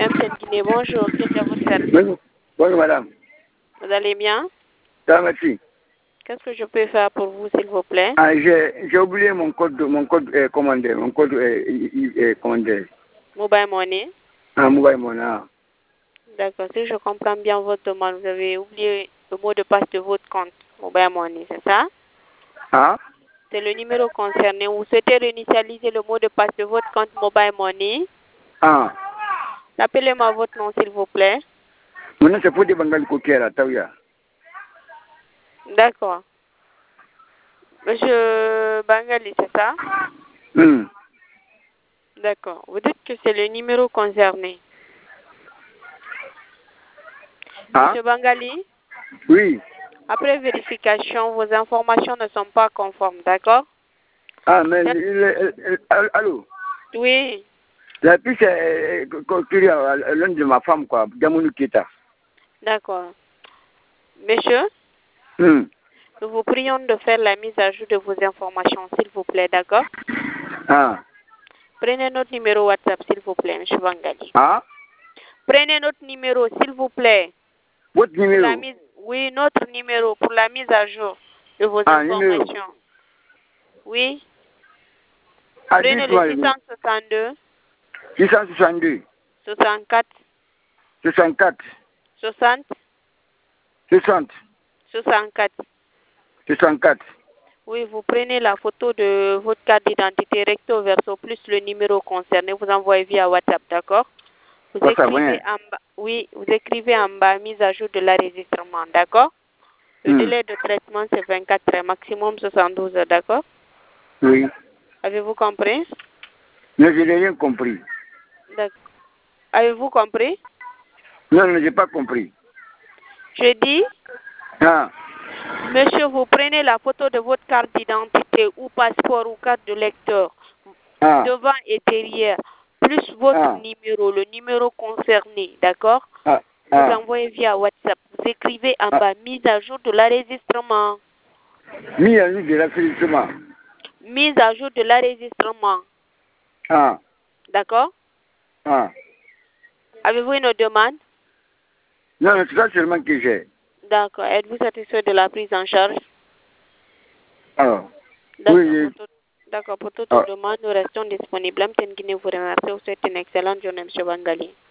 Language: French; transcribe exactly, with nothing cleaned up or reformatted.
Blame Guinée, bonjour, que je vous service. Bonjour, bonjour madame. Vous allez bien? Ça va, merci. Qu'est-ce que je peux faire pour vous, s'il vous plaît? Ah, j'ai j'ai oublié mon code, mon code euh, commandé, mon code euh, euh, commandé. Mobile Money. Ah, mobile money. Ah. D'accord, si je comprends bien votre demande, vous avez oublié le mot de passe de votre compte Mobile Money, c'est ça? Ah? C'est le numéro concerné. Vous souhaitez réinitialiser le mot de passe de votre compte Mobile Money? Ah. Rappelez-moi votre nom, s'il vous plaît. Mon nom c'est Fodi Bangali Kokiera, Taouya. D'accord. Monsieur Bangali, c'est ça? Hmm. D'accord. Vous dites que c'est le numéro concerné. Ah? Monsieur Bangali, Oui. après vérification, vos informations ne sont pas conformes, d'accord? Ah, mais il, il, il, allô? Oui. La puce est construite à l'un de ma femme, quoi, Damounou Kita. D'accord. Monsieur, Hmm. nous vous prions de faire la mise à jour de vos informations, s'il vous plaît, d'accord? Ah. Prenez notre numéro WhatsApp, s'il vous plaît, monsieur Bangali. Ah? Prenez notre numéro, s'il vous plaît. Votre Pour numéro? la mise... Oui, notre numéro pour la mise à jour de vos Ah, informations. numéro. Oui. Ah, Prenez le dites-moi. six cent soixante-deux, six cent soixante-deux, soixante-quatre, soixante-quatre, soixante, soixante, soixante-quatre. soixante-quatre. Oui, vous prenez la photo de votre carte d'identité recto verso plus le numéro concerné, vous envoyez via WhatsApp, d'accord? Vous WhatsApp, écrivez hein? en bas, oui, vous écrivez en bas mise à jour de l'enregistrement, d'accord? Le Hmm. délai de traitement c'est vingt-quatre heures, maximum soixante-douze heures, d'accord? Oui. Avez-vous compris? Mais je n'ai rien compris. D'accord. Avez-vous compris? Non, non, j'ai pas compris. Je dis, Ah. monsieur, vous prenez la photo de votre carte d'identité ou passeport ou carte de lecteur, Ah. devant et derrière, plus votre Ah. numéro, le numéro concerné, d'accord? Ah. Vous Ah. envoyez via WhatsApp. Vous écrivez en Ah. bas mise à jour de l'enregistrement. Mis à jour de l'enregistrement. Mise à jour de l'enregistrement. Ah. D'accord? Ah. Avez-vous une demande? Non, c'est ça seulement que j'ai. D'accord. Êtes-vous satisfait de la prise en charge? Ah. D'accord. Oui, Pour, oui. tout- D'accord. Pour toute Ah. demande, nous restons disponibles. Amten Guinée vous remercie. Vous souhaite une excellente journée, M. Bangali.